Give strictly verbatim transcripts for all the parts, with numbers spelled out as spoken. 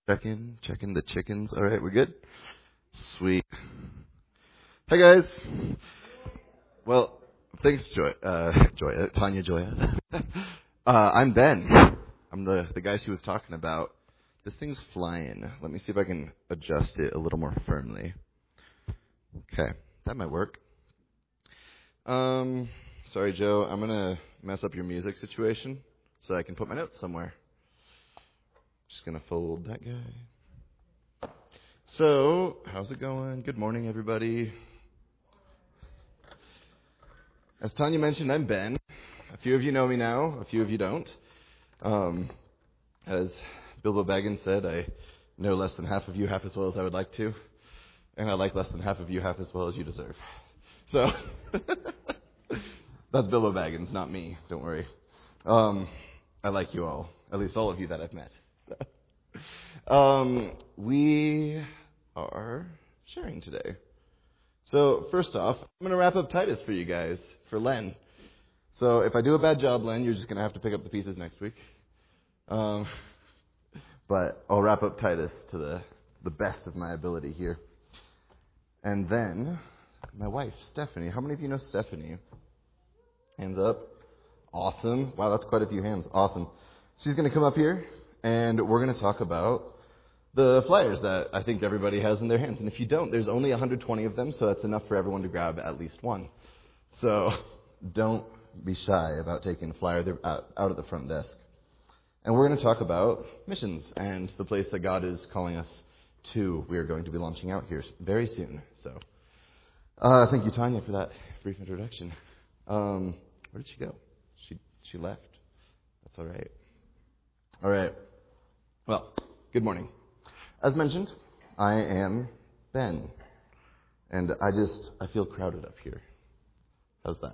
Checking, checking the chickens. All right, we're good? Sweet. Hey, guys. Well, thanks, Joy, uh, Joy, Tanya Joya. uh, I'm Ben. I'm the, the guy she was talking about. This thing's flying. Let me see if I can adjust it a little more firmly. Okay, that might work. Um, sorry, Joe. I'm going to mess up your music situation so I can put my notes somewhere. Just going to fold that guy. So, how's it going? Good morning, everybody. As Tanya mentioned, I'm Ben. A few of you know me now. A few of you don't. Um, as Bilbo Baggins said, I know less than half of you half as well as I would like to. And I like less than half of you half as well as you deserve. So, that's Bilbo Baggins, not me. Don't worry. Um, I like you all. At least all of you that I've met. um, we are sharing today. So, first off, I'm going to wrap up Titus for you guys, for Len. So, if I do a bad job, Len, you're just going to have to pick up the pieces next week. Um, but I'll wrap up Titus to the, the best of my ability here. And then, my wife, Stephanie. How many of you know Stephanie? Hands up. Awesome. Wow, that's quite a few hands. Awesome. She's going to come up here, and we're going to talk about the flyers that I think everybody has in their hands. And if you don't, there's only one hundred twenty of them, so that's enough for everyone to grab at least one. So don't be shy about taking a flyer. They're out, out at the front desk. And we're going to talk about missions and the place that God is calling us to. We are going to be launching out here very soon. So uh, thank you, Tanya, for that brief introduction. Um, where did she go? She she left. That's all right. All right. Well, good morning. As mentioned, I am Ben, and I just, I feel crowded up here. How's that?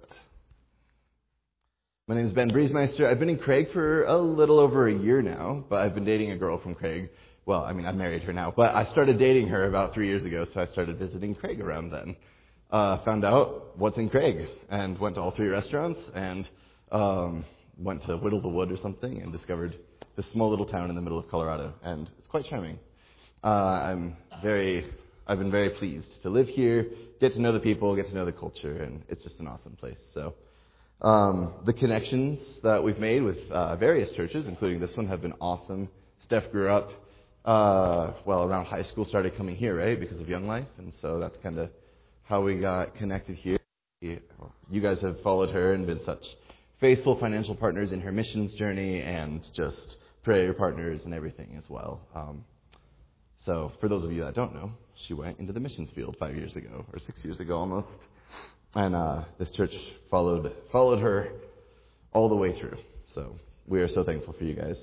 My name is Ben Briesmeister. I've been in Craig for a little over a year now, but I've been dating a girl from Craig. Well, I mean, I've married her now, but I started dating her about three years ago, so I started visiting Craig around then. Uh, found out what's in Craig, and went to all three restaurants, and um, went to Whittle the Wood or something, and discovered this small little town in the middle of Colorado, and it's quite charming. Uh, I'm very, I've been very pleased to live here, get to know the people, get to know the culture, and it's just an awesome place. So, um, the connections that we've made with uh, various churches, including this one, have been awesome. Steph grew up, uh, well, around high school, started coming here, right, because of Young Life, and so that's kind of how we got connected here. You guys have followed her and been such faithful financial partners in her missions journey, and just prayer partners and everything as well. Um, So, for those of you that don't know, she went into the missions field five years ago, or six years ago almost, and uh, this church followed followed her all the way through. So, we are so thankful for you guys.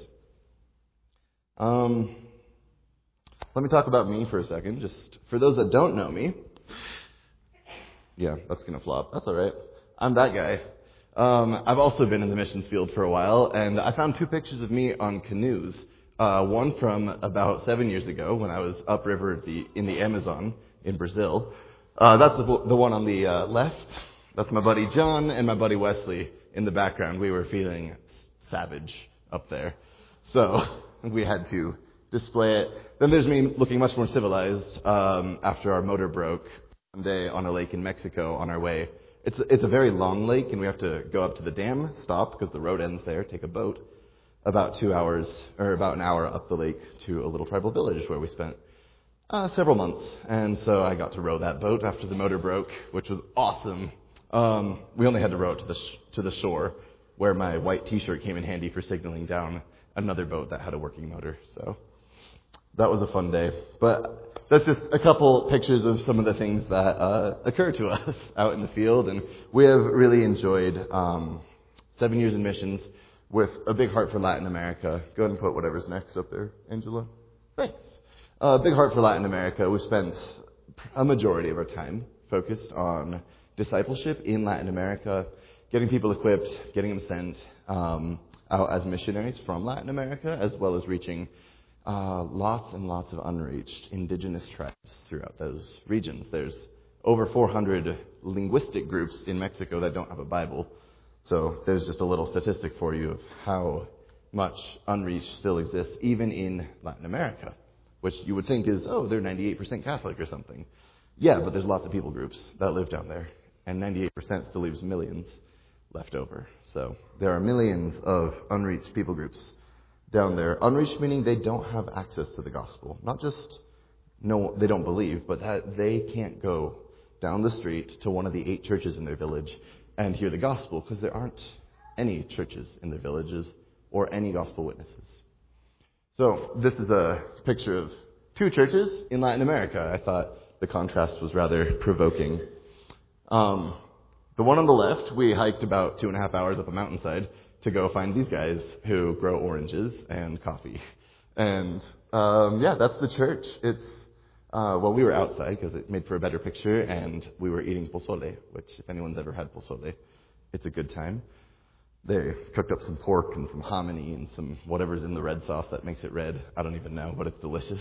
Um, let me talk about me for a second, just for those that don't know me. Yeah, that's going to flop. That's all right. I'm that guy. Um, I've also been in the missions field for a while, and I found two pictures of me on canoes. Uh, one from about seven years ago when I was upriver the, in the Amazon in Brazil. Uh, that's the, the one on the uh, left. That's my buddy John and my buddy Wesley in the background. We were feeling savage up there. So we had to display it. Then there's me looking much more civilized um, after our motor broke one day on a lake in Mexico on our way. It's, it's a very long lake, and we have to go up to the dam, stop because the road ends there, take a boat. About two hours, or about an hour up the lake to a little tribal village where we spent uh, several months. And so I got to row that boat after the motor broke, which was awesome. Um, we only had to row it to the sh- to the shore, where my white T-shirt came in handy for signaling down another boat that had a working motor. So that was a fun day. But that's just a couple pictures of some of the things that uh, occur to us out in the field. And we have really enjoyed um, seven years in missions, with a big heart for Latin America. Go ahead and put whatever's next up there, Angela. Thanks. A uh, big heart for Latin America. We spent a majority of our time focused on discipleship in Latin America, getting people equipped, getting them sent um, out as missionaries from Latin America, as well as reaching uh, lots and lots of unreached indigenous tribes throughout those regions. There's over four hundred linguistic groups in Mexico that don't have a Bible. So there's just a little statistic for you of how much unreached still exists, even in Latin America. which you would think is, oh, they're ninety-eight percent Catholic or something. Yeah, but there's lots of people groups that live down there, and ninety-eight percent still leaves millions left over. So there are millions of unreached people groups down there. Unreached meaning they don't have access to the gospel. Not just no, they don't believe, but that they can't go down the street to one of the eight churches in their village and hear the gospel because there aren't any churches in their villages or any gospel witnesses. So this is a picture of two churches in Latin America. I thought the contrast was rather provoking. Um, the one on the left, we hiked about two and a half hours up a mountainside to go find these guys who grow oranges and coffee. And um, yeah, that's the church. It's Uh, well, we were outside because it made for a better picture, and we were eating pozole, which, if anyone's ever had pozole, it's a good time. They cooked up some pork and some hominy and some whatever's in the red sauce that makes it red. I don't even know, but it's delicious.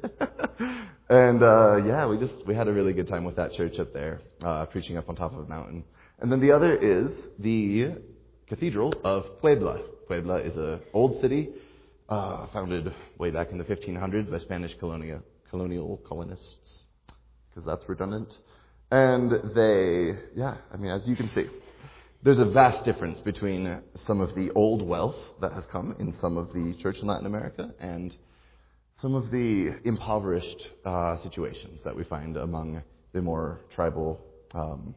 and uh, yeah, we just we had a really good time with that church up there, uh, preaching up on top of a mountain. And then the other is the Cathedral of Puebla. Puebla is an old city uh, founded way back in the fifteen hundreds by Spanish colonial. colonial colonists, because that's redundant. And they, yeah, I mean, as you can see, there's a vast difference between some of the old wealth that has come in some of the church in Latin America and some of the impoverished uh, situations that we find among the more tribal, um,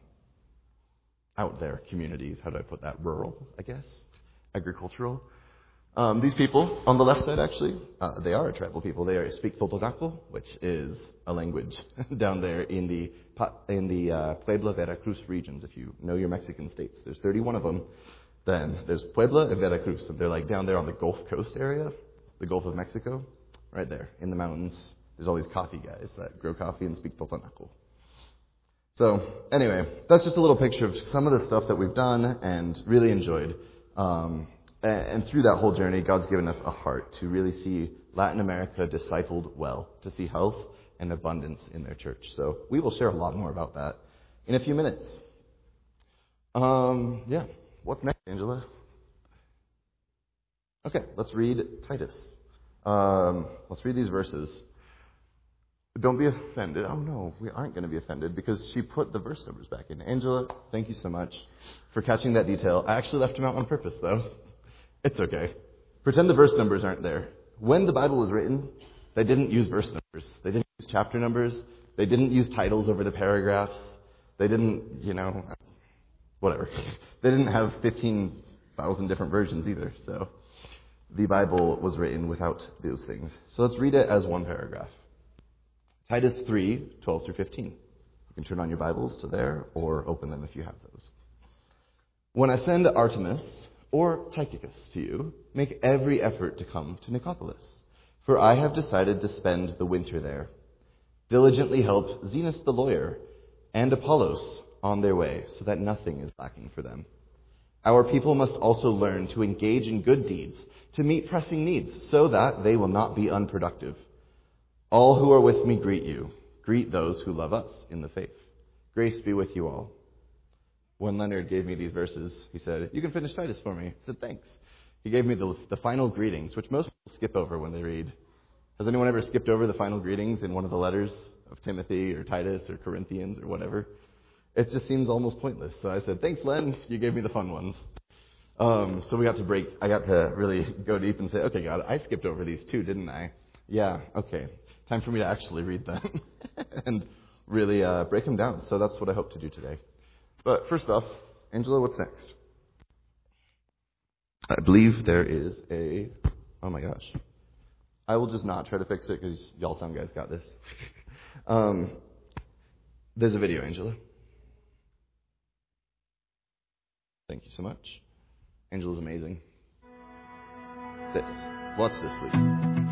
out there communities. How do I put that? Rural, I guess, agricultural. Um, these people, on the left side actually, uh, they are a tribal people. They are, speak Totonaco, which is a language down there in the in the uh, Puebla, Veracruz regions. If you know your Mexican states, there's thirty-one of them. Then there's Puebla and Veracruz, and they're like down there on the Gulf Coast area, the Gulf of Mexico, right there in the mountains. There's all these coffee guys that grow coffee and speak Totonaco. So anyway, that's just a little picture of some of the stuff that we've done and really enjoyed. Um, And through that whole journey, God's given us a heart to really see Latin America discipled well, to see health and abundance in their church. So we will share a lot more about that in a few minutes. Um, yeah, what's next, Angela? Okay, let's read Titus. Um, let's read these verses. Don't be offended. Oh no, we aren't going to be offended because she put the verse numbers back in. Angela, thank you so much for catching that detail. I actually left them out on purpose, though. It's okay. Pretend the verse numbers aren't there. When the Bible was written, they didn't use verse numbers. They didn't use chapter numbers. They didn't use titles over the paragraphs. They didn't, you know, whatever. They didn't have fifteen thousand different versions either. So the Bible was written without those things. So let's read it as one paragraph. Titus three, twelve through fifteen. You can turn on your Bibles to there or open them if you have those. When I send Artemis or Tychicus to you, make every effort to come to Nicopolis, for I have decided to spend the winter there. Diligently help Zenas the lawyer and Apollos on their way, so that nothing is lacking for them. Our people must also learn to engage in good deeds, to meet pressing needs, so that they will not be unproductive. All who are with me greet you. Greet those who love us in the faith. Grace be with you all. When Leonard gave me these verses, he said, you can finish Titus for me. I said, thanks. He gave me the, the final greetings, which most people skip over when they read. Has anyone ever skipped over the final greetings in one of the letters of Timothy or Titus or Corinthians or whatever? It just seems almost pointless. So I said, thanks, Len. You gave me the fun ones. Um, so we got to break. I got to really go deep and say, okay, God, I skipped over these too, didn't I? Yeah, okay. Time for me to actually read them and really uh, break them down. So that's what I hope to do today. But first off, Angela, what's next? I believe there is a... Oh my gosh. I will just not try to fix it because y'all sound guys got this. um, there's a video, Angela. Thank you so much. Angela's amazing. This. Watch this, please.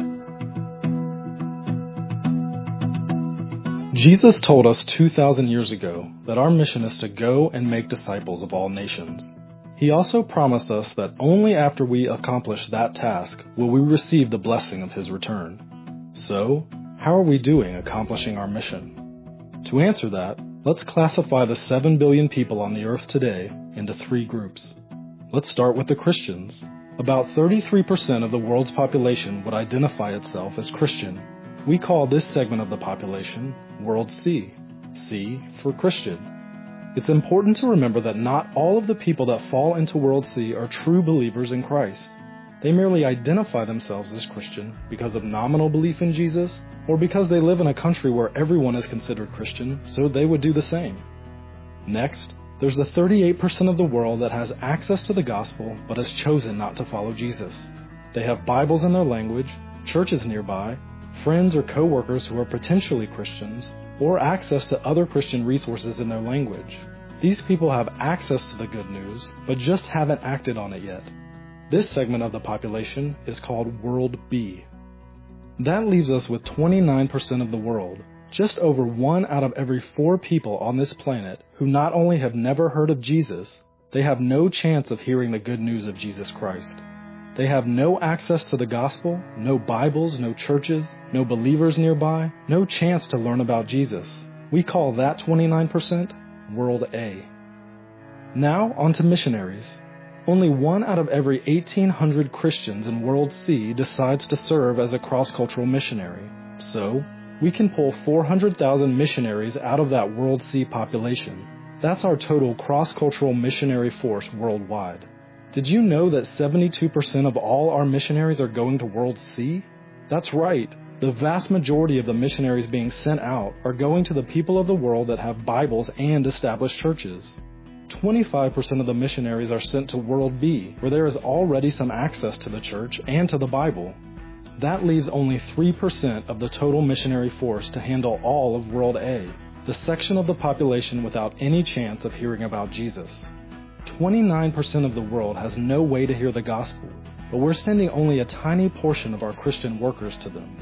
Jesus told us two thousand years ago that our mission is to go and make disciples of all nations. He also promised us that only after we accomplish that task will we receive the blessing of his return. So, how are we doing accomplishing our mission? To answer that, let's classify the seven billion people on the earth today into three groups. Let's start with the Christians. About thirty-three percent of the world's population would identify itself as Christian. We call this segment of the population World C, C for Christian. It's important to remember that not all of the people that fall into World C are true believers in Christ. They merely identify themselves as Christian because of nominal belief in Jesus, or because they live in a country where everyone is considered Christian, so they would do the same. Next, there's the thirty-eight percent of the world that has access to the gospel but has chosen not to follow Jesus. They have Bibles in their language, churches nearby, friends or co-workers who are potentially Christians, or access to other Christian resources in their language. These people have access to the good news, but just haven't acted on it yet. This segment of the population is called World B. That leaves us with twenty-nine percent of the world, just over one out of every four people on this planet who not only have never heard of Jesus, they have no chance of hearing the good news of Jesus Christ. They have no access to the gospel, no Bibles, no churches, no believers nearby, no chance to learn about Jesus. We call that twenty-nine percent World A. Now on to missionaries. Only one out of every eighteen hundred Christians in World C decides to serve as a cross-cultural missionary. So, we can pull four hundred thousand missionaries out of that World C population. That's our total cross-cultural missionary force worldwide. Did you know that seventy-two percent of all our missionaries are going to World C? That's right. The vast majority of the missionaries being sent out are going to the people of the world that have Bibles and established churches. twenty-five percent of the missionaries are sent to World B, where there is already some access to the church and to the Bible. That leaves only three percent of the total missionary force to handle all of World A, the section of the population without any chance of hearing about Jesus. twenty-nine percent of the world has no way to hear the gospel, but we're sending only a tiny portion of our Christian workers to them.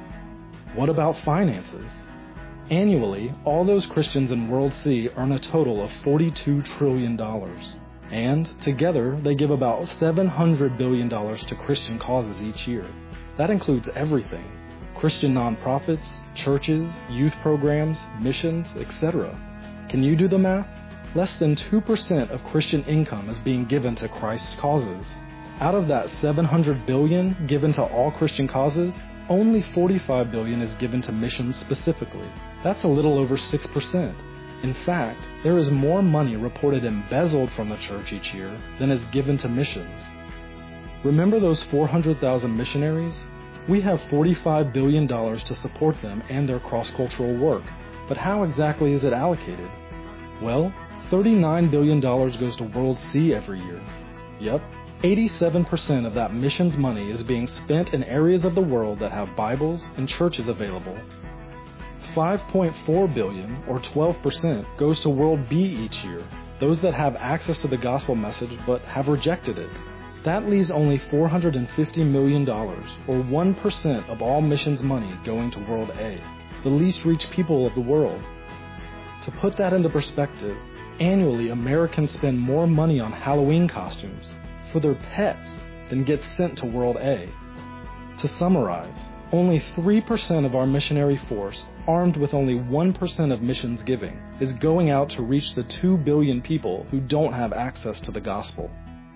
What about finances? Annually, all those Christians in World C earn a total of forty-two trillion dollars. And, together, they give about seven hundred billion dollars to Christian causes each year. That includes everything: Christian nonprofits, churches, youth programs, missions, et cetera. Can you do the math? Less than two percent of Christian income is being given to Christ's causes. Out of that seven hundred billion dollars given to all Christian causes, only forty-five billion dollars is given to missions specifically. That's a little over six percent. In fact, there is more money reported embezzled from the church each year than is given to missions. Remember those four hundred thousand missionaries? We have forty-five billion dollars to support them and their cross-cultural work. But how exactly is it allocated? Well, thirty-nine billion dollars goes to World C every year. Yep, eighty-seven percent of that missions money is being spent in areas of the world that have Bibles and churches available. five point four billion dollars, or twelve percent, goes to World B each year, those that have access to the gospel message but have rejected it. That leaves only four hundred fifty million dollars, or one percent of all missions money going to World A, the least reached people of the world. To put that into perspective, annually Americans spend more money on Halloween costumes for their pets than gets sent to World A. To summarize, only three percent of our missionary force, armed with only one percent of missions giving, is going out to reach the two billion people who don't have access to the gospel.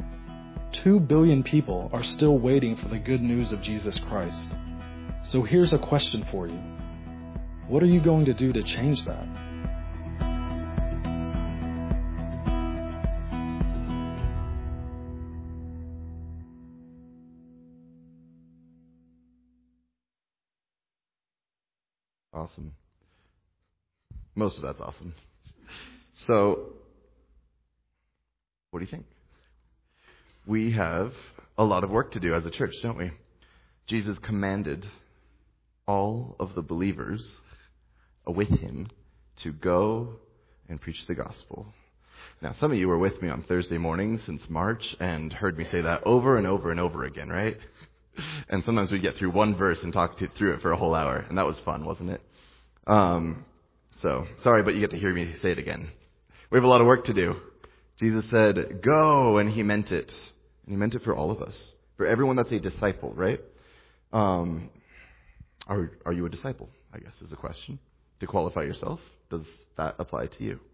Two billion people are still waiting for the good news of Jesus Christ. So here's a question for you. What are you going to do to change that? Awesome. Most of that's awesome. So, what do you think? We have a lot of work to do as a church, don't we? Jesus commanded all of the believers with him to go and preach the gospel. Now, some of you were with me on Thursday mornings since March and heard me say that over and over and over again, right? And sometimes we'd get through one verse and talk to, through it for a whole hour, and that was fun, wasn't it? Um, so, sorry, but you get to hear me say it again. We have a lot of work to do. Jesus said, go, and he meant it. And he meant it for all of us. For everyone that's a disciple, right? Um, are, are you a disciple, I guess, is the question. To qualify yourself, does that apply to you?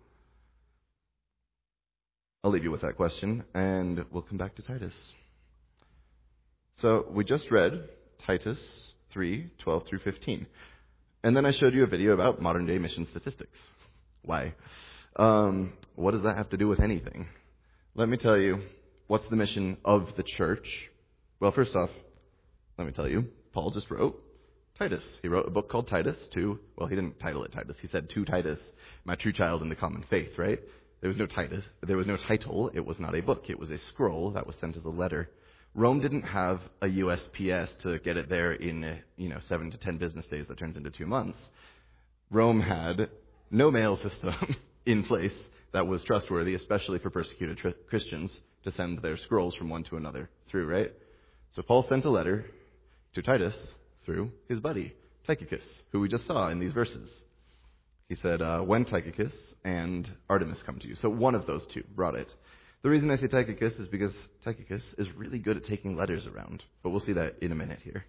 I'll leave you with that question, and we'll come back to Titus. So, we just read Titus three, twelve through fifteen. And then I showed you a video about modern-day mission statistics. Why? Um, what does that have to do with anything? Let me tell you, what's the mission of the church? Well, first off, let me tell you, Paul just wrote Titus. He wrote a book called Titus to, well, he didn't title it Titus. He said, to Titus, my true child in the common faith, right? There was no Titus. There was no title. It was not a book. It was a scroll that was sent as a letter. Rome didn't have a U S P S to get it there in, you know, seven to ten business days that turns into two months. Rome had no mail system in place that was trustworthy, especially for persecuted tr- Christians, to send their scrolls from one to another through, right? So Paul sent a letter to Titus through his buddy, Tychicus, who we just saw in these verses. He said, uh, when Tychicus and Artemas come to you. So one of those two brought it. The reason I say Tychicus is because Tychicus is really good at taking letters around, but we'll see that in a minute here.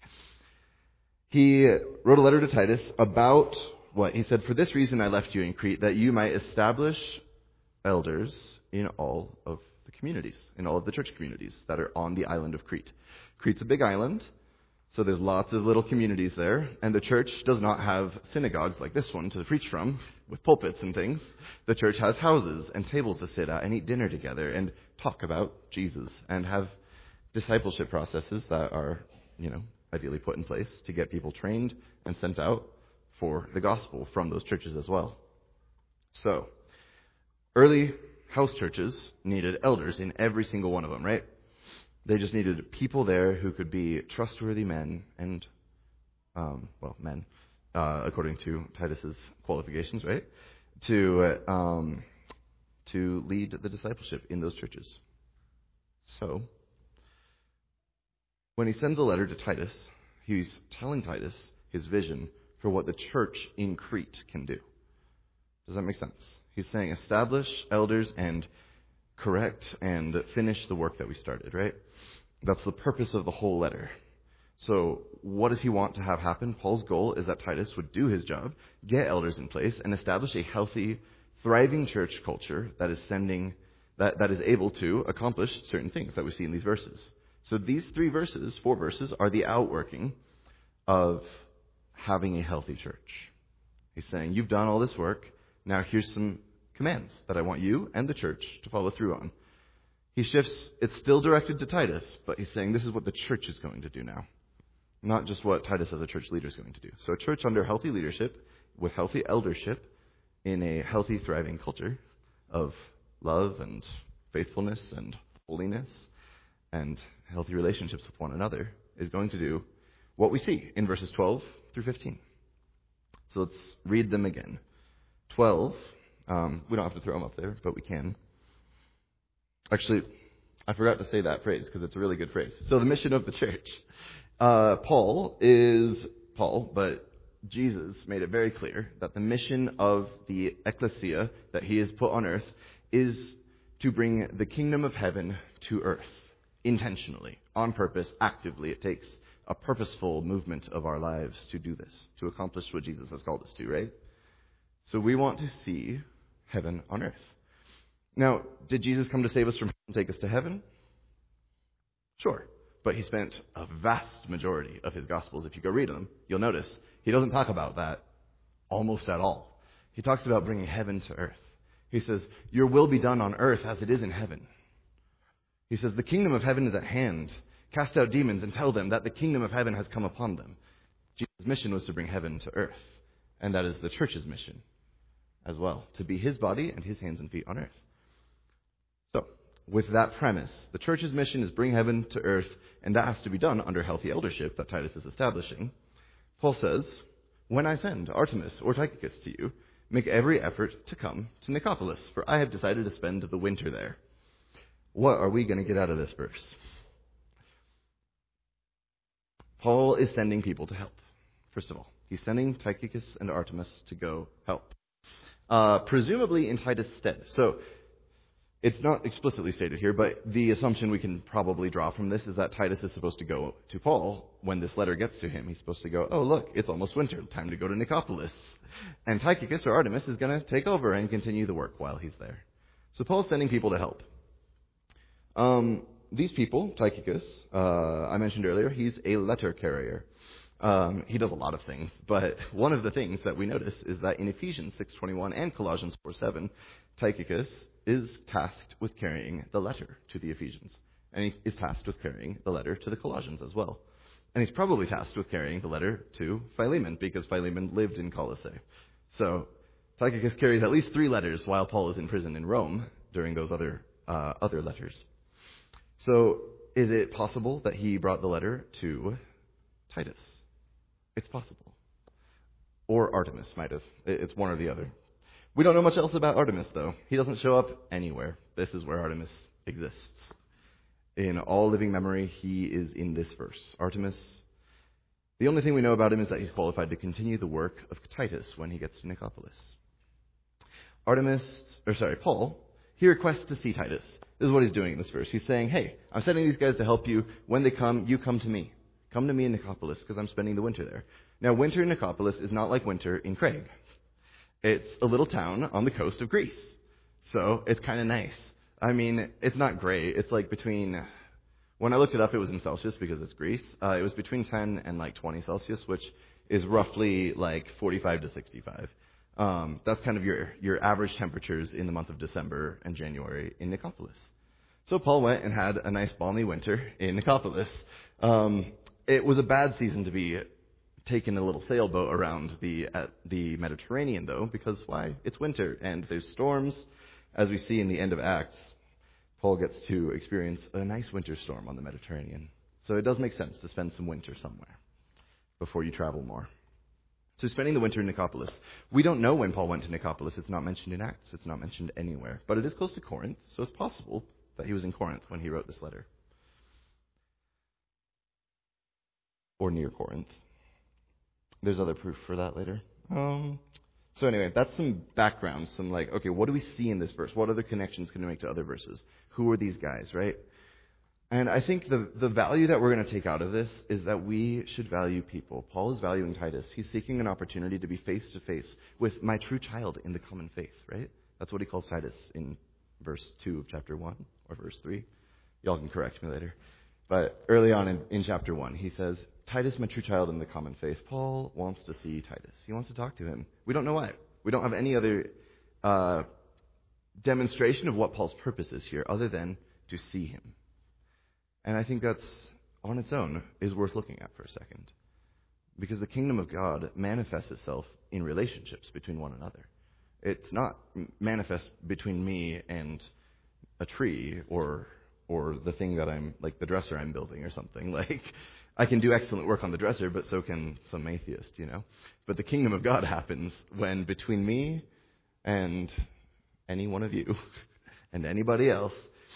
He wrote a letter to Titus about what? He said, for this reason I left you in Crete, that you might establish elders in all of the communities, in all of the church communities that are on the island of Crete. Crete's a big island, so there's lots of little communities there, and the church does not have synagogues like this one to preach from, with pulpits and things. The church has houses and tables to sit at and eat dinner together and talk about Jesus and have discipleship processes that are, you know, ideally put in place to get people trained and sent out for the gospel from those churches as well. So, early house churches needed elders in every single one of them, right? They just needed people there who could be trustworthy men and, um, well, men, uh, according to Titus's qualifications, right? To uh, um, to lead the discipleship in those churches. So, when he sends a letter to Titus, he's telling Titus his vision for what the church in Crete can do. Does that make sense? He's saying establish elders and correct and finish the work that we started, right? That's the purpose of the whole letter. So what does he want to have happen? Paul's goal is that Titus would do his job, get elders in place, and establish a healthy, thriving church culture that is sending that, that is able to accomplish certain things that we see in these verses. So these three verses, four verses, are the outworking of having a healthy church. He's saying, you've done all this work, now here's some commands that I want you and the church to follow through on. He shifts, it's still directed to Titus, but he's saying this is what the church is going to do now. Not just what Titus as a church leader is going to do. So a church under healthy leadership, with healthy eldership, in a healthy, thriving culture of love and faithfulness and holiness and healthy relationships with one another, is going to do what we see in verses twelve through fifteen. So let's read them again. twelve, um, we don't have to throw them up there, but we can. Actually, I forgot to say that phrase because it's a really good phrase. So the mission of the church. Uh, Paul is Paul, but Jesus made it very clear that the mission of the ecclesia that he has put on earth is to bring the kingdom of heaven to earth intentionally, on purpose, actively. It takes a purposeful movement of our lives to do this, to accomplish what Jesus has called us to, right? So we want to see heaven on earth. Now, did Jesus come to save us from hell and take us to heaven? Sure. But he spent a vast majority of his Gospels, if you go read them, you'll notice he doesn't talk about that almost at all. He talks about bringing heaven to earth. He says, your will be done on earth as it is in heaven. He says, the kingdom of heaven is at hand. Cast out demons and tell them that the kingdom of heaven has come upon them. Jesus' mission was to bring heaven to earth. And that is the church's mission as well, to be his body and his hands and feet on earth. So, with that premise, the church's mission is bring heaven to earth, and that has to be done under healthy eldership that Titus is establishing. Paul says, when I send Artemas or Tychicus to you, make every effort to come to Nicopolis, for I have decided to spend the winter there. What are we going to get out of this verse? Paul is sending people to help, first of all. He's sending Tychicus and Artemas to go help, uh, presumably in Titus' stead. So, it's not explicitly stated here, but the assumption we can probably draw from this is that Titus is supposed to go to Paul when this letter gets to him. He's supposed to go, oh, look, it's almost winter, time to go to Nicopolis. And Tychicus or Artemas is going to take over and continue the work while he's there. So Paul's sending people to help. Um, these people, Tychicus, uh, I mentioned earlier, he's a letter carrier. Um, he does a lot of things, but one of the things that we notice is that in Ephesians six twenty-one and Colossians four seven, Tychicus is tasked with carrying the letter to the Ephesians, and he is tasked with carrying the letter to the Colossians as well. And he's probably tasked with carrying the letter to Philemon, because Philemon lived in Colossae. So Tychicus carries at least three letters while Paul is in prison in Rome during those other uh, other letters. So is it possible that he brought the letter to Titus? It's possible. Or Artemis might have. It's one or the other. We don't know much else about Artemis, though. He doesn't show up anywhere. This is where Artemis exists. In all living memory, he is in this verse. Artemis, the only thing we know about him is that he's qualified to continue the work of Titus when he gets to Nicopolis. Artemis, or sorry, Paul, he requests to see Titus. This is what he's doing in this verse. He's saying, hey, I'm sending these guys to help you. When they come, you come to me. Come to me in Nicopolis, because I'm spending the winter there. Now, winter in Nicopolis is not like winter in Craig. It's a little town on the coast of Greece. So it's kind of nice. I mean, it's not great. It's like between, when I looked it up, it was in Celsius because it's Greece. Uh, it was between ten and like twenty Celsius, which is roughly like forty-five to sixty-five. Um, that's kind of your, your average temperatures in the month of December and January in Nicopolis. So Paul went and had a nice balmy winter in Nicopolis. Um, it was a bad season to be taking a little sailboat around the uh, the Mediterranean, though, because why? It's winter and there's storms. As we see in the end of Acts, Paul gets to experience a nice winter storm on the Mediterranean. So it does make sense to spend some winter somewhere before you travel more. So spending the winter in Nicopolis. We don't know when Paul went to Nicopolis. It's not mentioned in Acts. It's not mentioned anywhere. But it is close to Corinth, so it's possible that he was in Corinth when he wrote this letter. Or near Corinth. There's other proof for that later. Um, so anyway, that's some background, some like, okay, what do we see in this verse? What other connections can we make to other verses? Who are these guys, right? And I think the, the value that we're going to take out of this is that we should value people. Paul is valuing Titus. He's seeking an opportunity to be face-to-face with my true child in the common faith, right? That's what he calls Titus in verse two of chapter one, or verse three. Y'all can correct me later. But early on in, in chapter one, he says, Titus, my true child in the common faith. Paul wants to see Titus. He wants to talk to him. We don't know why. We don't have any other uh, demonstration of what Paul's purpose is here other than to see him. And I think that's, on its own, is worth looking at for a second. Because the kingdom of God manifests itself in relationships between one another. It's not manifest between me and a tree or or the thing that I'm, like the dresser I'm building or something. Like, I can do excellent work on the dresser, but so can some atheist, you know. But the kingdom of God happens when between me and any one of you and anybody else,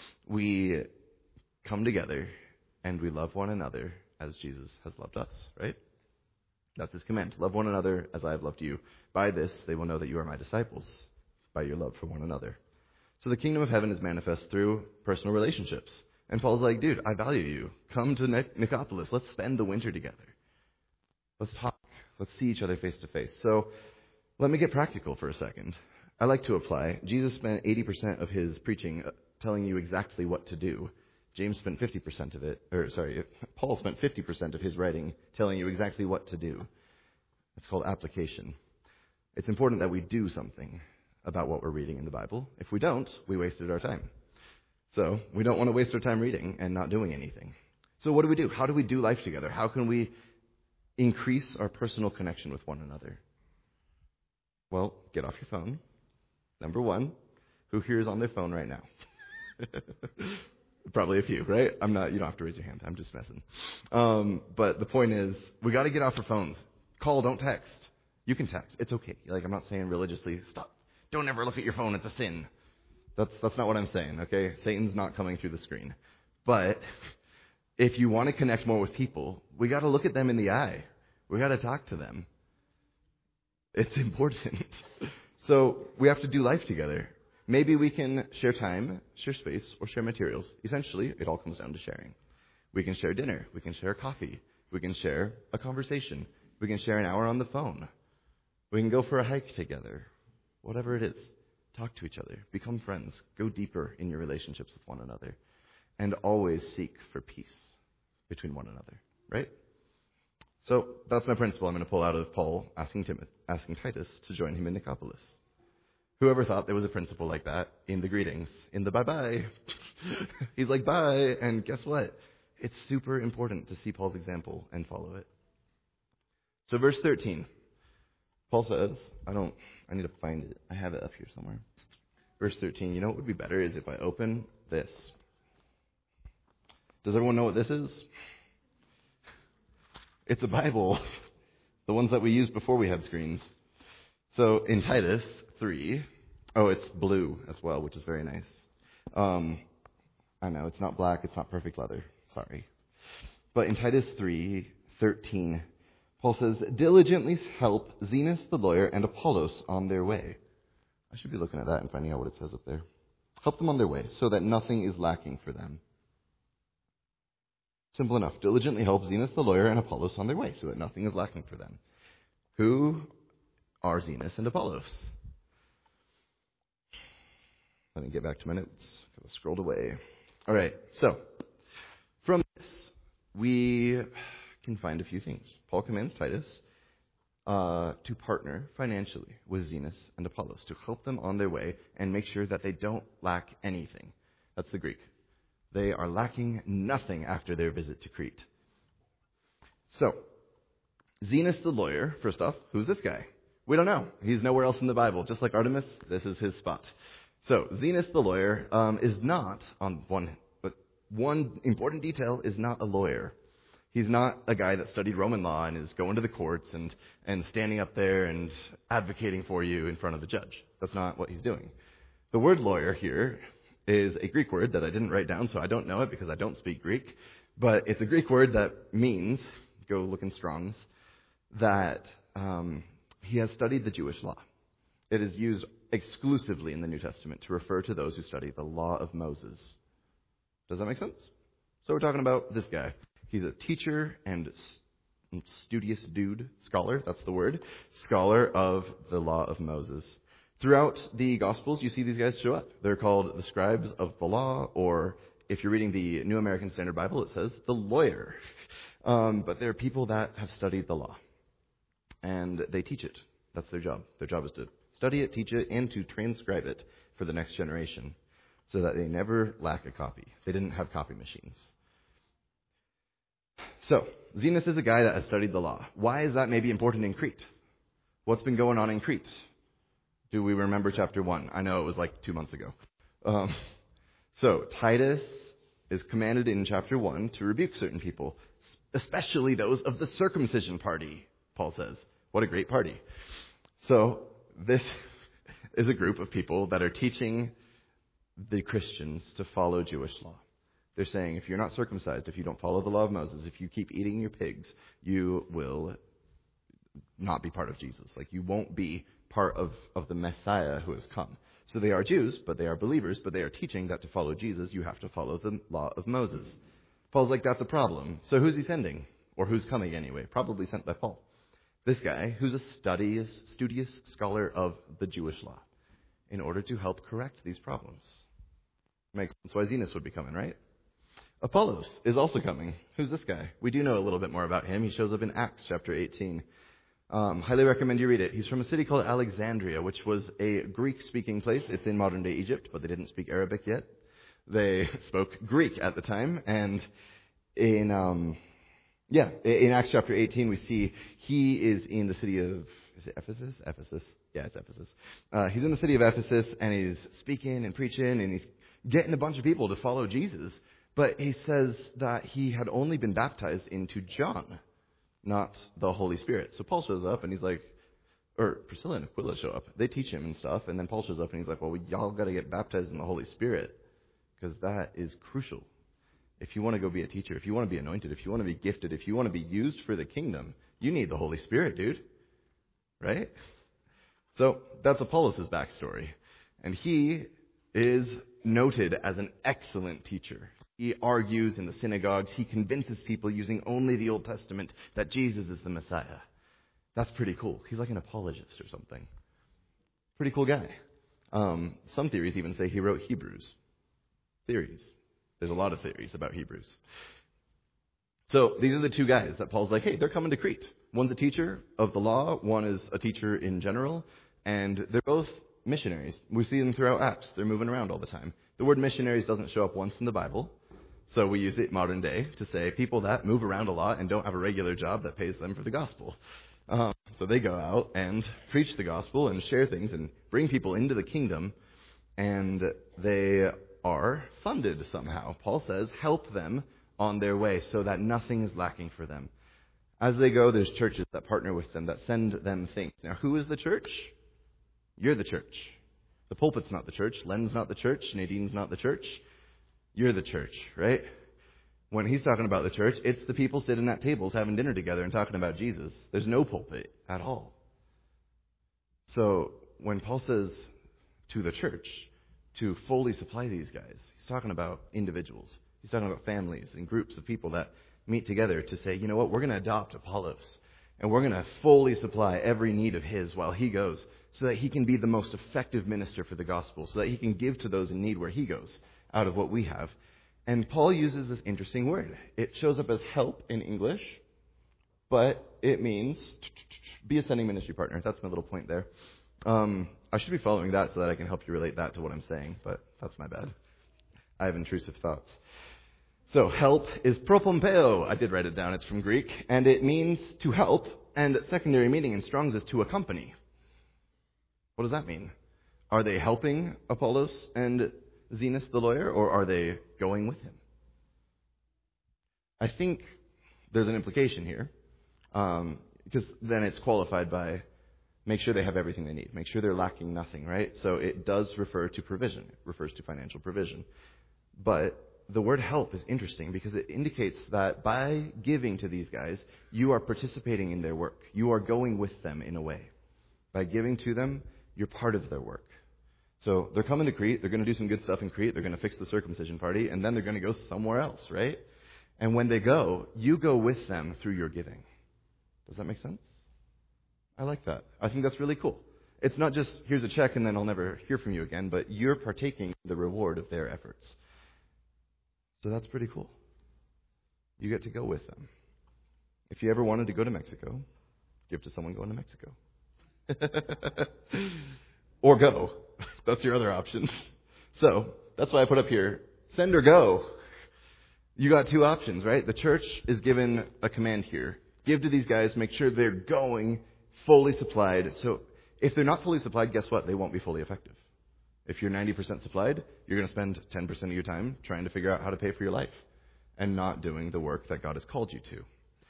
we come together and we love one another as Jesus has loved us, right? That's his command. Love one another as I have loved you. By this, they will know that you are my disciples, by your love for one another. So the kingdom of heaven is manifest through personal relationships. And Paul's like, dude, I value you. Come to Nic- Nicopolis. Let's spend the winter together. Let's talk. Let's see each other face to face. So let me get practical for a second. I like to apply. Jesus spent eighty percent of his preaching telling you exactly what to do. James spent fifty percent of it, or sorry, Paul spent fifty percent of his writing telling you exactly what to do. It's called application. It's important that we do something about what we're reading in the Bible. If we don't, we wasted our time. So we don't want to waste our time reading and not doing anything. So what do we do? How do we do life together? How can we increase our personal connection with one another? Well, get off your phone. Number one, who here is on their phone right now? Probably a few, right? I'm not, you don't have to raise your hand. I'm just messing. Um, but the point is, we got to get off our phones. Call, don't text. You can text. It's okay. Like, I'm not saying religiously, stop. Don't ever look at your phone. It's a sin. That's, that's not what I'm saying, okay? Satan's not coming through the screen. But if you want to connect more with people, we got to look at them in the eye. We got to talk to them. It's important. So we have to do life together. Maybe we can share time, share space, or share materials. Essentially, it all comes down to sharing. We can share dinner. We can share coffee. We can share a conversation. We can share an hour on the phone. We can go for a hike together. Whatever it is, talk to each other. Become friends. Go deeper in your relationships with one another. And always seek for peace between one another. Right? So that's my principle I'm going to pull out of Paul asking Timothy, asking Titus to join him in Nicopolis. Whoever thought there was a principle like that in the greetings, in the bye-bye. He's like, bye, and guess what? It's super important to see Paul's example and follow it. So verse thirteen, Paul says, I don't, I need to find it. I have it up here somewhere. Verse thirteen, you know what would be better is if I open this. Does everyone know what this is? It's a Bible, the ones that we used before we had screens. So in Titus three, oh, it's blue as well, which is very nice. Um, I know, it's not black, it's not perfect leather. Sorry. But in Titus three thirteen, Paul says, diligently help Zenas the lawyer and Apollos on their way. I should be looking at that and finding out what it says up there. Help them on their way so that nothing is lacking for them. Simple enough. Diligently help Zenas the lawyer and Apollos on their way so that nothing is lacking for them. Who are Zenas and Apollos? Let me get back to my notes because I scrolled away. All right, so from this, we can find a few things. Paul commands Titus uh, to partner financially with Zenas and Apollos to help them on their way and make sure that they don't lack anything. That's the Greek. They are lacking nothing after their visit to Crete. So, Zenas the lawyer, first off, who's this guy? We don't know. He's nowhere else in the Bible. Just like Artemis, this is his spot. So, Zenas the lawyer um, is not, on one, but one important detail, is not a lawyer. He's not a guy that studied Roman law and is going to the courts and, and standing up there and advocating for you in front of the judge. That's not what he's doing. The word lawyer here is a Greek word that I didn't write down, so I don't know it because I don't speak Greek. But it's a Greek word that means, go look in Strong's, that um, he has studied the Jewish law. It is used exclusively in the New Testament to refer to those who study the law of Moses. Does that make sense? So we're talking about this guy. He's a teacher and studious dude, scholar, that's the word, scholar of the law of Moses. Throughout the Gospels, you see these guys show up. They're called the scribes of the law, or if you're reading the New American Standard Bible, it says the lawyer. Um, but they're people that have studied the law, and they teach it. That's their job. Their job is to study it, teach it, and to transcribe it for the next generation so that they never lack a copy. They didn't have copy machines. So, Zenas is a guy that has studied the law. Why is that maybe important in Crete? What's been going on in Crete? Do we remember chapter one? I know it was like two months ago. Um, so, Titus is commanded in chapter one to rebuke certain people, especially those of the circumcision party, Paul says. What a great party. So, this is a group of people that are teaching the Christians to follow Jewish law. They're saying, if you're not circumcised, if you don't follow the law of Moses, if you keep eating your pigs, you will not be part of Jesus. Like, you won't be part of, of the Messiah who has come. So they are Jews, but they are believers, but they are teaching that to follow Jesus, you have to follow the law of Moses. Paul's like, that's a problem. So who's he sending? Or who's coming anyway? Probably sent by Paul. This guy, who's a studious, studious scholar of the Jewish law, in order to help correct these problems. Makes sense why Zenas would be coming, right? Apollos is also coming. Who's this guy? We do know a little bit more about him. He shows up in Acts chapter eighteen. Um, highly recommend you read it. He's from a city called Alexandria, which was a Greek-speaking place. It's in modern-day Egypt, but they didn't speak Arabic yet. They spoke Greek at the time. And in, um, yeah, in Acts chapter eighteen, we see he is in the city of, is it Ephesus? Ephesus. Yeah, it's Ephesus. Uh, he's in the city of Ephesus, and he's speaking and preaching, and he's getting a bunch of people to follow Jesus. But he says that he had only been baptized into John, not the Holy Spirit. So Paul shows up and he's like, or Priscilla and Aquila show up. They teach him and stuff. And then Paul shows up and he's like, well, y'all got to get baptized in the Holy Spirit because that is crucial. If you want to go be a teacher, if you want to be anointed, if you want to be gifted, if you want to be used for the kingdom, you need the Holy Spirit, dude. Right? So that's Apollos' backstory. And he is noted as an excellent teacher. He argues in the synagogues. He convinces people using only the Old Testament that Jesus is the Messiah. That's pretty cool. He's like an apologist or something. Pretty cool guy. Um, some theories even say he wrote Hebrews. Theories. There's a lot of theories about Hebrews. So these are the two guys that Paul's like, hey, they're coming to Crete. One's a teacher of the law, one is a teacher in general, and they're both missionaries. We see them throughout Acts. They're moving around all the time. The word missionaries doesn't show up once in the Bible, so we use it modern day to say people that move around a lot and don't have a regular job that pays them for the gospel. Um, so they go out and preach the gospel and share things and bring people into the kingdom, and they are funded somehow. Paul says, help them on their way so that nothing is lacking for them. As they go, there's churches that partner with them, that send them things. Now, who is the church? You're the church. The pulpit's not the church. Len's not the church. Nadine's not the church. You're the church, right? When he's talking about the church, it's the people sitting at tables having dinner together and talking about Jesus. There's no pulpit at all. So when Paul says to the church to fully supply these guys, he's talking about individuals. He's talking about families and groups of people that meet together to say, you know what, we're going to adopt Apollos, and we're going to fully supply every need of his while he goes, so that he can be the most effective minister for the gospel, so that he can give to those in need where he goes, out of what we have. And Paul uses this interesting word. It shows up as help in English, but it means be a sending ministry partner. That's my little point there. Um, I should be following that so that I can help you relate that to what I'm saying, but that's my bad. I have intrusive thoughts. So help is propompeo. I did write it down. It's from Greek, and it means to help, and secondary meaning in Strong's is to accompany. What does that mean? Are they helping Apollos and Zenas the lawyer, or are they going with him? I think there's an implication here, um, because then it's qualified by make sure they have everything they need, make sure they're lacking nothing, right? So it does refer to provision. It refers to financial provision. But the word help is interesting because it indicates that by giving to these guys, you are participating in their work. You are going with them in a way. By giving to them, you're part of their work. So they're coming to Crete. They're going to do some good stuff in Crete. They're going to fix the circumcision party, and then they're going to go somewhere else, right? And when they go, you go with them through your giving. Does that make sense? I like that. I think that's really cool. It's not just, here's a check and then I'll never hear from you again, but you're partaking in the reward of their efforts. So that's pretty cool. You get to go with them. If you ever wanted to go to Mexico, give to someone going to Mexico. Or go. That's your other option. So that's why I put up here, send or go. You got two options, right? The church is given a command here. Give to these guys, make sure they're going fully supplied. So if they're not fully supplied, guess what? They won't be fully effective. If you're ninety percent supplied, you're going to spend ten percent of your time trying to figure out how to pay for your life and not doing the work that God has called you to.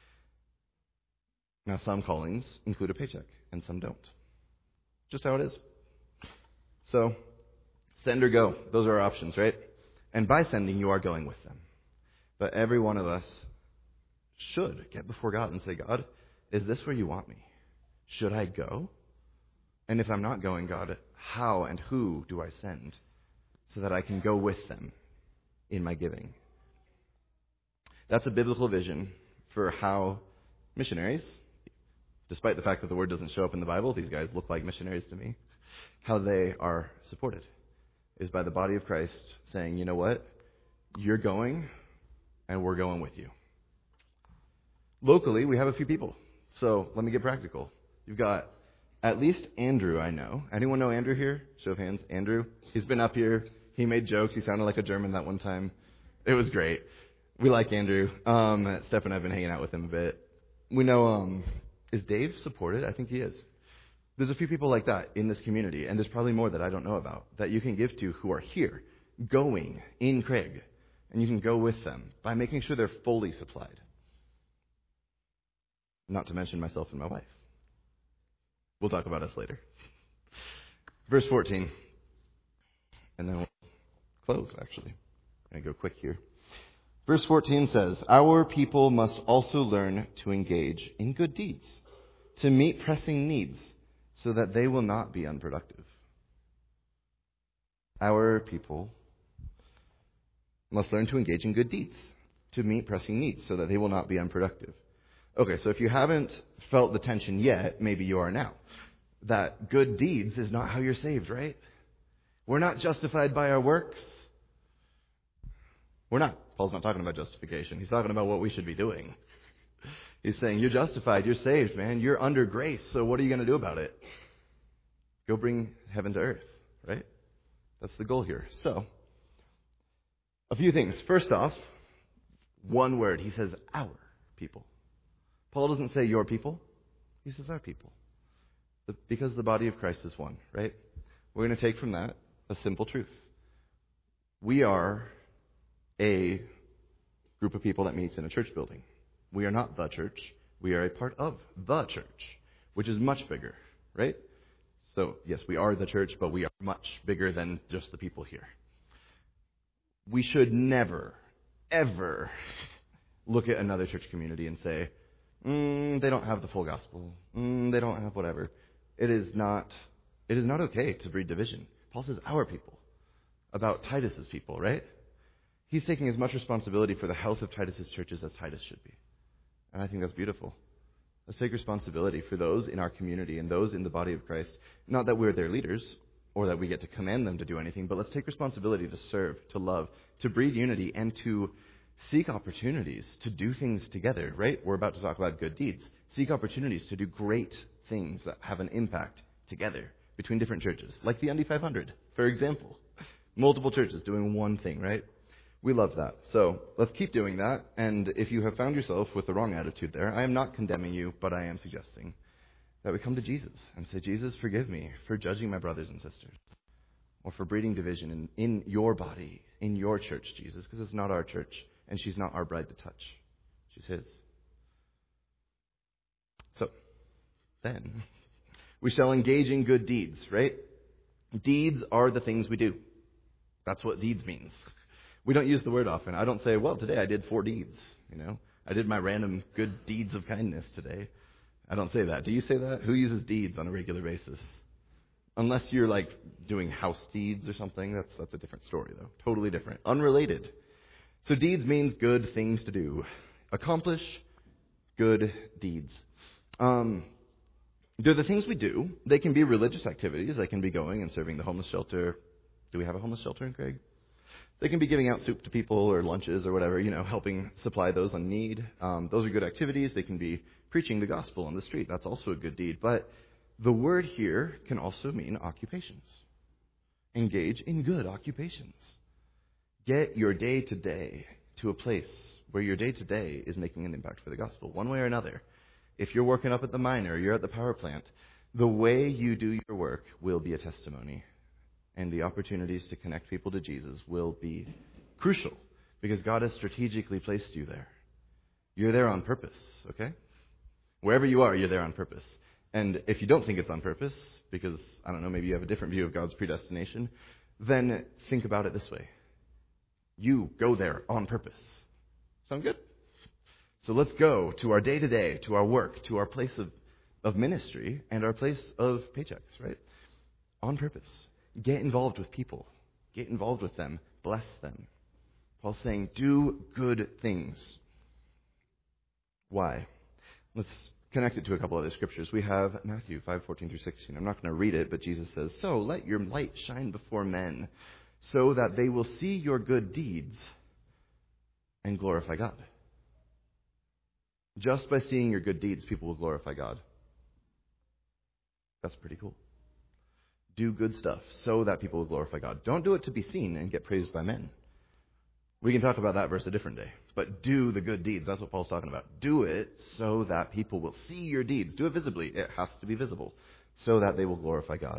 Now, some callings include a paycheck and some don't. Just how it is. So, send or go. Those are our options, right? And by sending, you are going with them. But every one of us should get before God and say, God, is this where you want me? Should I go? And if I'm not going, God, how and who do I send so that I can go with them in my giving? That's a biblical vision for how missionaries, despite the fact that the word doesn't show up in the Bible, these guys look like missionaries to me, how they are supported is by the body of Christ saying, you know what? You're going, and we're going with you. Locally, we have a few people. So let me get practical. You've got at least Andrew, I know. Anyone know Andrew here? Show of hands. Andrew. He's been up here. He made jokes. He sounded like a German that one time. It was great. We like Andrew. Um, Steph and I have been hanging out with him a bit. We know, um, is Dave supported? I think he is. There's a few people like that in this community, and there's probably more that I don't know about, that you can give to who are here, going in Craig, and you can go with them by making sure they're fully supplied. Not to mention myself and my wife. We'll talk about us later. Verse fourteen. And then we'll close, actually. I'm going to go quick here. Verse fourteen says, our people must also learn to engage in good deeds, to meet pressing needs, so that they will not be unproductive. Our people must learn to engage in good deeds, to meet pressing needs, so that they will not be unproductive. Okay, so if you haven't felt the tension yet, maybe you are now. That good deeds is not how you're saved, right? We're not justified by our works. We're not. Paul's not talking about justification. He's talking about what we should be doing. He's saying, you're justified, you're saved, man. You're under grace, so what are you going to do about it? Go bring heaven to earth, right? That's the goal here. So, a few things. First off, one word. He says, our people. Paul doesn't say your people. He says our people. The, because the body of Christ is one, right? We're going to take from that a simple truth. We are a group of people that meets in a church building. We are not the church. We are a part of the church, which is much bigger, right? So, yes, we are the church, but we are much bigger than just the people here. We should never, ever look at another church community and say, mm, they don't have the full gospel. Mm, they don't have whatever. It is not, it is not okay to breed division. Paul says our people about Titus's people, right? He's taking as much responsibility for the health of Titus's churches as Titus should be. And I think that's beautiful. Let's take responsibility for those in our community and those in the body of Christ. Not that we're their leaders or that we get to command them to do anything, but let's take responsibility to serve, to love, to breed unity, and to seek opportunities to do things together, right? We're about to talk about good deeds. Seek opportunities to do great things that have an impact together between different churches, like the Undy five hundred, for example. Multiple churches doing one thing, right? We love that. So let's keep doing that. And if you have found yourself with the wrong attitude there, I am not condemning you, but I am suggesting that we come to Jesus and say, Jesus, forgive me for judging my brothers and sisters or for breeding division in, in your body, in your church, Jesus, because it's not our church and she's not our bride to touch. She's his. So then we shall engage in good deeds, right? Deeds are the things we do. That's what deeds means. We don't use the word often. I don't say, well, today I did four deeds. You know, I did my random good deeds of kindness today. I don't say that. Do you say that? Who uses deeds on a regular basis? Unless you're like doing house deeds or something. That's that's a different story, though. Totally different. Unrelated. So deeds means good things to do. Accomplish good deeds. Um, they're the things we do. They can be religious activities. They can be going and serving the homeless shelter. Do we have a homeless shelter in Craig? They can be giving out soup to people or lunches or whatever, you know, helping supply those in need. Um, those are good activities. They can be preaching the gospel on the street. That's also a good deed. But the word here can also mean occupations. Engage in good occupations. Get your day-to-day to a place where your day-to-day is making an impact for the gospel, one way or another. If you're working up at the mine or you're at the power plant, the way you do your work will be a testimony. And the opportunities to connect people to Jesus will be crucial because God has strategically placed you there. You're there on purpose, okay? Wherever you are, you're there on purpose. And if you don't think it's on purpose, because, I don't know, maybe you have a different view of God's predestination, then think about it this way. You go there on purpose. Sound good? So let's go to our day-to-day, to our work, to our place of, of ministry, and our place of paychecks, right? On purpose. Get involved with people. Get involved with them. Bless them. Paul's saying, do good things. Why? Let's connect it to a couple other scriptures. We have Matthew five fourteen through sixteen. I'm not going to read it, but Jesus says, so let your light shine before men, so that they will see your good deeds and glorify God. Just by seeing your good deeds, people will glorify God. That's pretty cool. Do good stuff so that people will glorify God. Don't do it to be seen and get praised by men. We can talk about that verse a different day. But do the good deeds. That's what Paul's talking about. Do it so that people will see your deeds. Do it visibly. It has to be visible so that they will glorify God.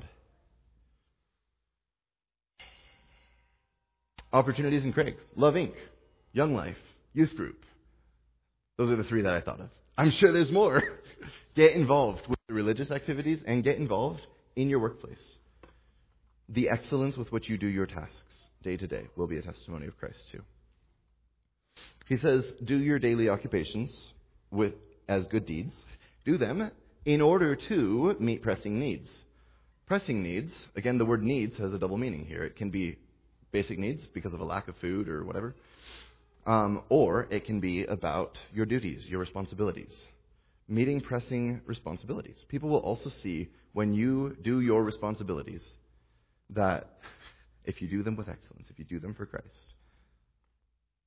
Opportunities in Craig. Love Incorporated. Young Life. Youth Group. Those are the three that I thought of. I'm sure there's more. Get involved with the religious activities and get involved in your workplace. The excellence with which you do your tasks day to day will be a testimony of Christ too. He says, do your daily occupations with as good deeds. Do them in order to meet pressing needs. Pressing needs, again, the word needs has a double meaning here. It can be basic needs because of a lack of food or whatever. Um, or it can be about your duties, your responsibilities. Meeting pressing responsibilities. People will also see when you do your responsibilities that if you do them with excellence, if you do them for Christ,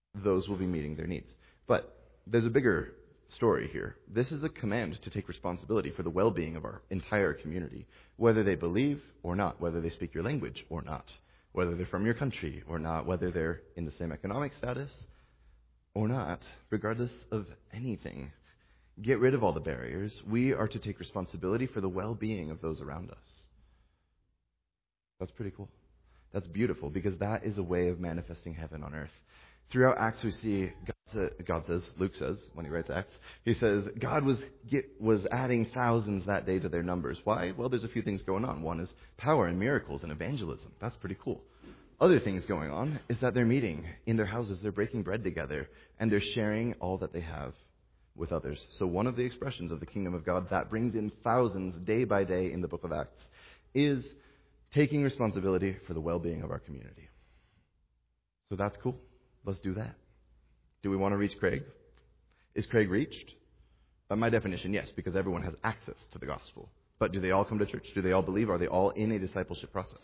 those will be meeting their needs. But there's a bigger story here. This is a command to take responsibility for the well-being of our entire community, whether they believe or not, whether they speak your language or not, whether they're from your country or not, whether they're in the same economic status or not, regardless of anything. Get rid of all the barriers. We are to take responsibility for the well-being of those around us. That's pretty cool. That's beautiful, because that is a way of manifesting heaven on earth. Throughout Acts, we see God, God says, Luke says, when he writes Acts, he says, God was get, was adding thousands that day to their numbers. Why? Well, there's a few things going on. One is power and miracles and evangelism. That's pretty cool. Other things going on is that they're meeting in their houses, they're breaking bread together, and they're sharing all that they have with others. So one of the expressions of the kingdom of God that brings in thousands day by day in the book of Acts is taking responsibility for the well-being of our community. So that's cool. Let's do that. Do we want to reach Craig? Is Craig reached? By my definition, yes, because everyone has access to the gospel. But do they all come to church? Do they all believe? Are they all in a discipleship process?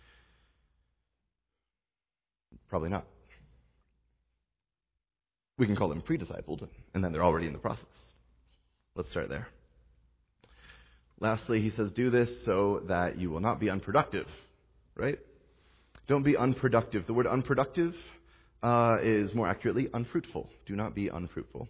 Probably not. We can call them pre-discipled, and then they're already in the process. Let's start there. Lastly, he says, do this so that you will not be unproductive, right? Don't be unproductive. The word unproductive uh, is more accurately unfruitful. Do not be unfruitful.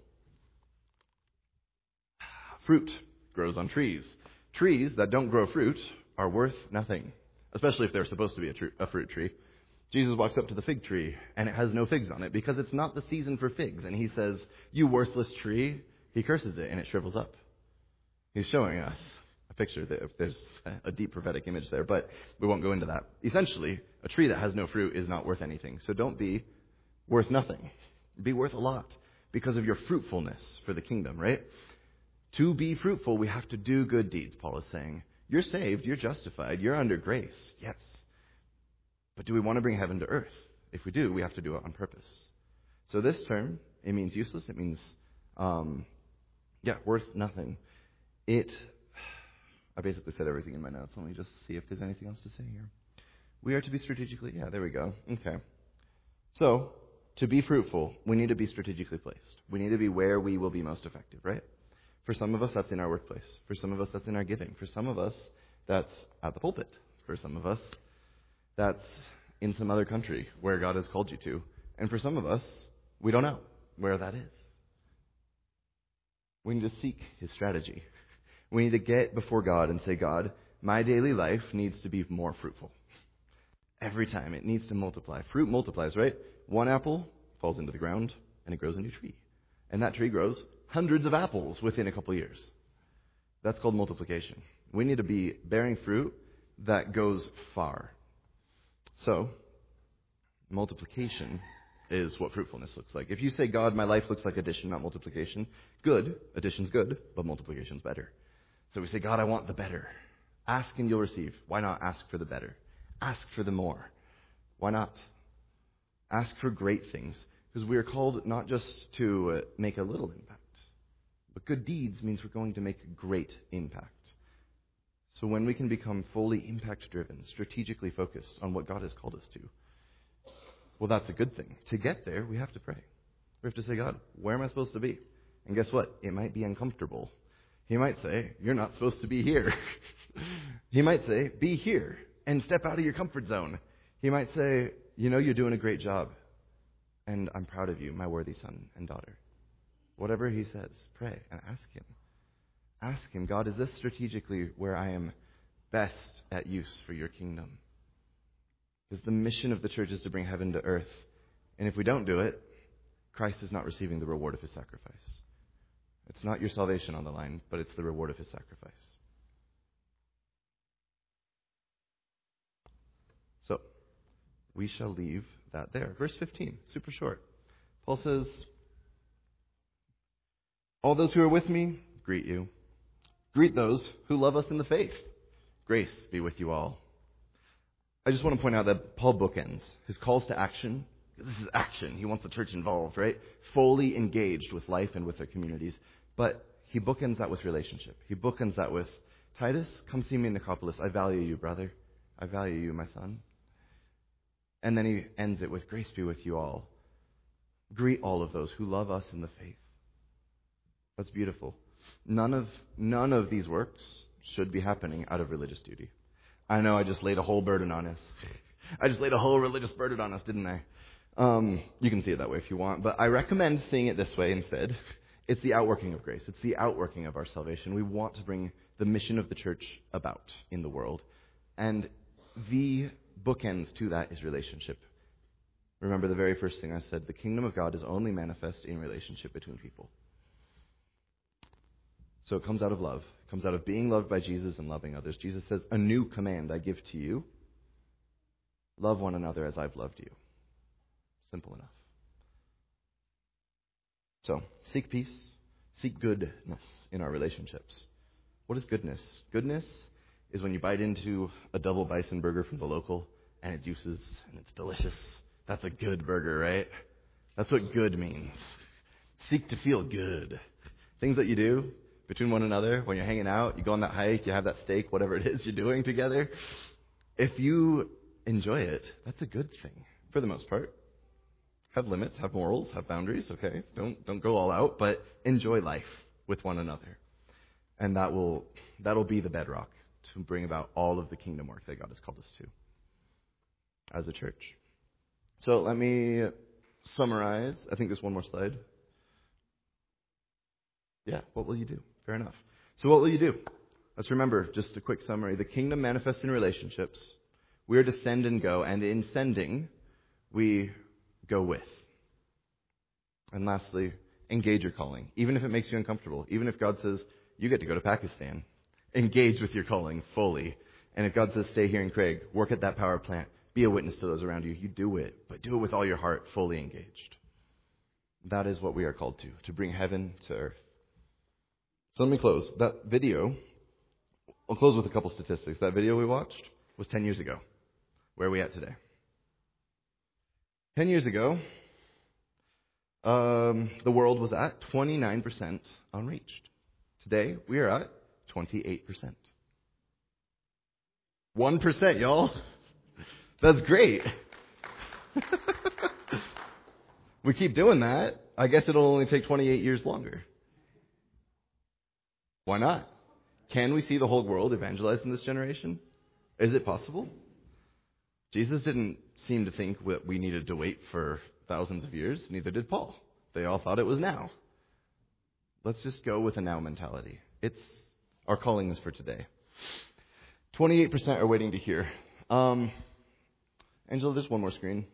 Fruit grows on trees. Trees that don't grow fruit are worth nothing, especially if they're supposed to be a, tr- a fruit tree. Jesus walks up to the fig tree, and it has no figs on it because it's not the season for figs. And he says, you worthless tree. He curses it, and it shrivels up. He's showing us a picture. That there's a deep prophetic image there, but we won't go into that. Essentially, a tree that has no fruit is not worth anything. So don't be worth nothing. Be worth a lot because of your fruitfulness for the kingdom, right? To be fruitful, we have to do good deeds, Paul is saying. You're saved, you're justified, you're under grace, yes. But do we want to bring heaven to earth? If we do, we have to do it on purpose. So this term, it means useless. It means, um, yeah, worth nothing. It, I basically said everything in my notes. Let me just see if there's anything else to say here. We are to be strategically, yeah, there we go. Okay. So, to be fruitful, we need to be strategically placed. We need to be where we will be most effective, right? For some of us, that's in our workplace. For some of us, that's in our giving. For some of us, that's at the pulpit. For some of us, that's in some other country where God has called you to. And for some of us, we don't know where that is. We need to seek His strategy. We need to get before God and say, God, my daily life needs to be more fruitful. Every time it needs to multiply. Fruit multiplies, right? One apple falls into the ground and it grows a new tree. And that tree grows hundreds of apples within a couple of years. That's called multiplication. We need to be bearing fruit that goes far. So, multiplication is what fruitfulness looks like. If you say, God, my life looks like addition, not multiplication, good. Addition's good, but multiplication's better. So we say, God, I want the better. Ask and you'll receive. Why not ask for the better? Ask for the more. Why not? Ask for great things. Because we are called not just to uh, make a little impact, but good deeds means we're going to make great impact. So when we can become fully impact-driven, strategically focused on what God has called us to, well, that's a good thing. To get there, we have to pray. We have to say, God, where am I supposed to be? And guess what? It might be uncomfortable. He might say, you're not supposed to be here. He might say, be here and step out of your comfort zone. He might say, you know, you're doing a great job, and I'm proud of you, my worthy son and daughter. Whatever he says, pray and ask him. Ask him, God, is this strategically where I am best at use for your kingdom? Because the mission of the church is to bring heaven to earth. And if we don't do it, Christ is not receiving the reward of his sacrifice. It's not your salvation on the line, but it's the reward of his sacrifice. So, we shall leave that there. Verse fifteen, super short. Paul says, all those who are with me, greet you. Greet those who love us in the faith. Grace be with you all. I just want to point out that Paul bookends his calls to action. This is action. He wants the church involved, right? Fully engaged with life and with their communities. But he bookends that with relationship. He bookends that with, Titus, come see me in Nicopolis. I value you, brother. I value you, my son. And then he ends it with, grace be with you all. Greet all of those who love us in the faith. That's beautiful. None of, none of these works should be happening out of religious duty. I know I just laid a whole burden on us. I just laid a whole religious burden on us, didn't I? Um, you can see it that way if you want, but I recommend seeing it this way instead. It's the outworking of grace. It's the outworking of our salvation. We want to bring the mission of the church about in the world. And the bookends to that is relationship. Remember the very first thing I said, the kingdom of God is only manifest in relationship between people. So it comes out of love. It comes out of being loved by Jesus and loving others. Jesus says, a new command I give to you. Love one another as I've loved you. Simple enough. So, seek peace. Seek goodness in our relationships. What is goodness? Goodness is when you bite into a double bison burger from the local and it juices and it's delicious. That's a good burger, right? That's what good means. Seek to feel good. Things that you do between one another, when you're hanging out, you go on that hike, you have that steak, whatever it is you're doing together. If you enjoy it, that's a good thing, for the most part. Have limits, have morals, have boundaries, okay? Don't don't go all out, but enjoy life with one another. And that will that'll be the bedrock to bring about all of the kingdom work that God has called us to as a church. So let me summarize. I think there's one more slide. Yeah, what will you do? Fair enough. So what will you do? Let's remember, just a quick summary. The kingdom manifests in relationships. We are to send and go, and in sending, we go with. And lastly, engage your calling, even if it makes you uncomfortable. Even if God says, you get to go to Pakistan. Engage with your calling fully. And if God says, stay here in Craig, work at that power plant, be a witness to those around you, you do it. But do it with all your heart, fully engaged. That is what we are called to, to bring heaven to earth. So let me close. That video, I'll close with a couple statistics. That video we watched was ten years ago. Where are we at today? Ten years ago, um, the world was at twenty-nine percent unreached. Today, we are at twenty-eight percent. one percent, y'all. That's great. We keep doing that. I guess it'll only take twenty-eight years longer. Why not? Can we see the whole world evangelized in this generation? Is it possible? Jesus didn't seem to think that we needed to wait for thousands of years. Neither did Paul. They all thought it was now. Let's just go with a now mentality. It's our calling is for today. twenty-eight percent are waiting to hear. Um, Angela, just one more screen.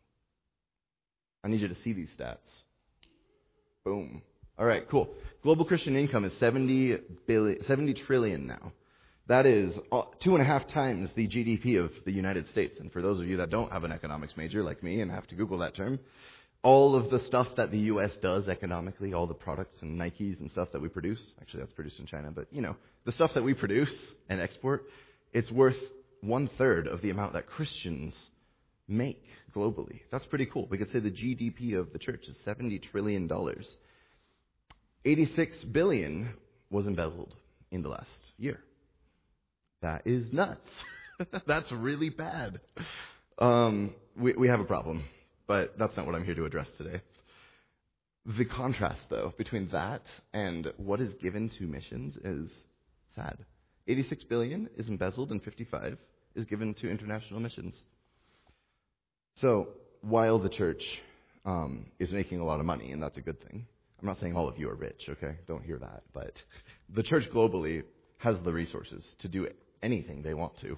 I need you to see these stats. Boom. All right, cool. Global Christian income is seventy billion, seventy trillion now. That is two and a half times the G D P of the United States. And for those of you that don't have an economics major like me and have to Google that term, all of the stuff that the U S does economically, all the products and Nikes and stuff that we produce, actually that's produced in China, but you know, the stuff that we produce and export, it's worth one third of the amount that Christians make globally. That's pretty cool. We could say the G D P of the church is seventy trillion dollars. eighty-six billion dollars was embezzled in the last year. That is nuts. That's really bad. Um, we, we have a problem, but that's not what I'm here to address today. The contrast, though, between that and what is given to missions is sad. eighty-six billion dollars is embezzled and fifty-five is given to international missions. So while the church um, is making a lot of money, and that's a good thing, I'm not saying all of you are rich, okay? Don't hear that. But the church globally has the resources to do anything they want to.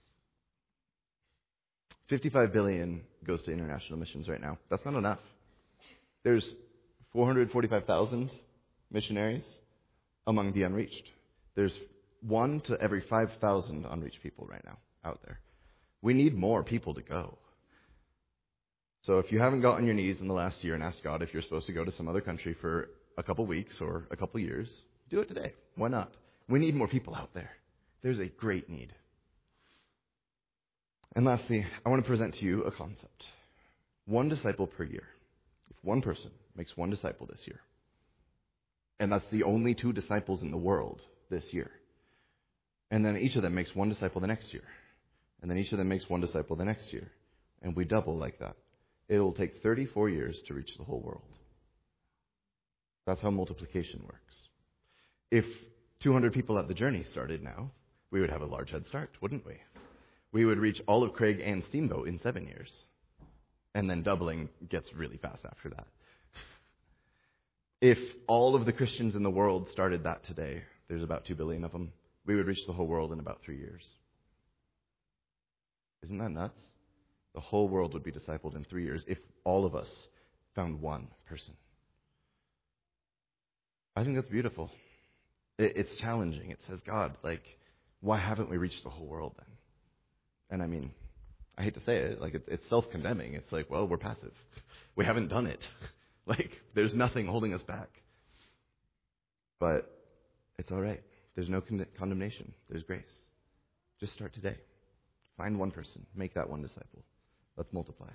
fifty-five billion dollars goes to international missions right now. That's not enough. There's four hundred forty-five thousand missionaries among the unreached. There's one to every five thousand unreached people right now out there. We need more people to go. So if you haven't got on your knees in the last year and asked God if you're supposed to go to some other country for a couple weeks or a couple years, do it today. Why not? We need more people out there. There's a great need. And lastly, I want to present to you a concept. One disciple per year. If one person makes one disciple this year, and that's the only two disciples in the world this year, and then each of them makes one disciple the next year, and then each of them makes one disciple the next year, and we double like that. it'll take thirty-four years to reach the whole world. That's how multiplication works. If two hundred people at the Journey started now, we would have a large head start, wouldn't we? We would reach all of Craig and Steamboat in seven years. And then doubling gets really fast after that. If all of the Christians in the world started that today, there's about two billion of them, we would reach the whole world in about three years. Isn't that nuts? The whole world would be discipled in three years if all of us found one person. I think that's beautiful. It, it's challenging. It says, God, like, why haven't we reached the whole world then? And I mean, I hate to say it, like, it, it's self-condemning. It's like, well, we're passive. We haven't done it. Like, there's nothing holding us back. But it's all right. There's no con- condemnation. There's grace. Just start today. Find one person. Make that one disciple. Let's multiply.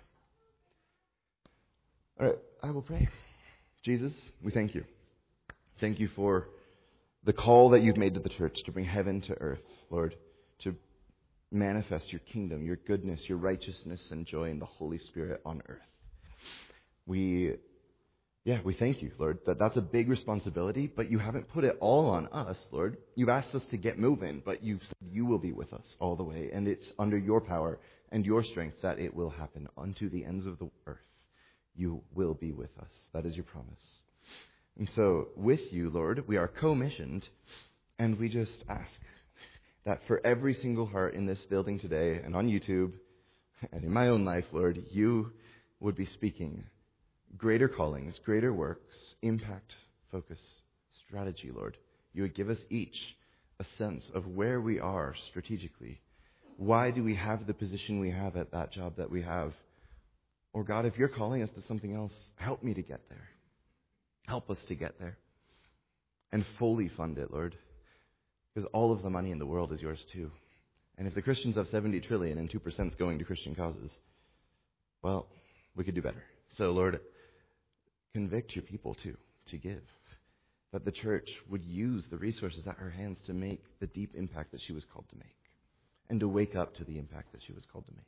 All right, I will pray. Jesus, we thank you. Thank you for the call that you've made to the church to bring heaven to earth, Lord, to manifest your kingdom, your goodness, your righteousness and joy in the Holy Spirit on earth. We, yeah, we thank you, Lord, that that's a big responsibility, but you haven't put it all on us, Lord. You've asked us to get moving, but you've said you will be with us all the way, and it's under your power and your strength that it will happen unto the ends of the earth. You will be with us. That is your promise. And so, with you, Lord, we are commissioned, and we just ask that for every single heart in this building today and on YouTube and in my own life, Lord, you would be speaking greater callings, greater works, impact, focus, strategy, Lord. You would give us each a sense of where we are strategically. Why do we have the position we have at that job that we have? Or God, if you're calling us to something else, help me to get there. Help us to get there. And fully fund it, Lord. Because all of the money in the world is yours too. And if the Christians have seventy trillion and two percent is going to Christian causes, well, we could do better. So, Lord, convict your people too, to give. That the church would use the resources at her hands to make the deep impact that she was called to make. And to wake up to the impact that she was called to make.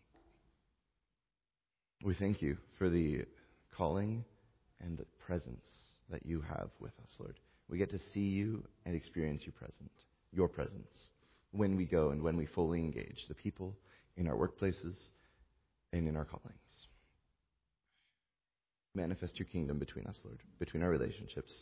We thank you for the calling and the presence that you have with us, Lord. We get to see you and experience you present, your presence, when we go and when we fully engage the people in our workplaces and in our callings. Manifest your kingdom between us, Lord, between our relationships.